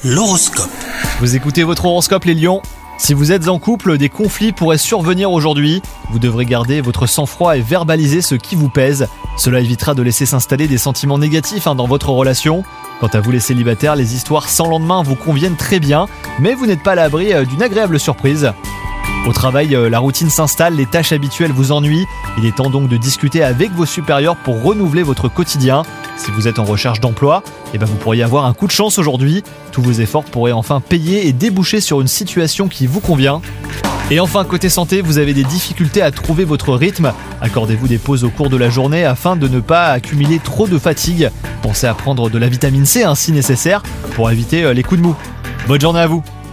L'horoscope. Vous écoutez votre horoscope les lions. Si vous êtes en couple, des conflits pourraient survenir aujourd'hui. Vous devrez garder votre sang-froid et verbaliser ce qui vous pèse. Cela évitera de laisser s'installer des sentiments négatifs dans votre relation. Quant à vous les célibataires, les histoires sans lendemain vous conviennent très bien, mais vous n'êtes pas à l'abri d'une agréable surprise. Au travail, la routine s'installe, les tâches habituelles vous ennuient. Il est temps donc de discuter avec vos supérieurs pour renouveler votre quotidien. Si vous êtes en recherche d'emploi, vous pourriez avoir un coup de chance aujourd'hui. Tous vos efforts pourraient enfin payer et déboucher sur une situation qui vous convient. Et enfin, côté santé, vous avez des difficultés à trouver votre rythme. Accordez-vous des pauses au cours de la journée afin de ne pas accumuler trop de fatigue. Pensez à prendre de la vitamine C si nécessaire pour éviter les coups de mou. Bonne journée à vous!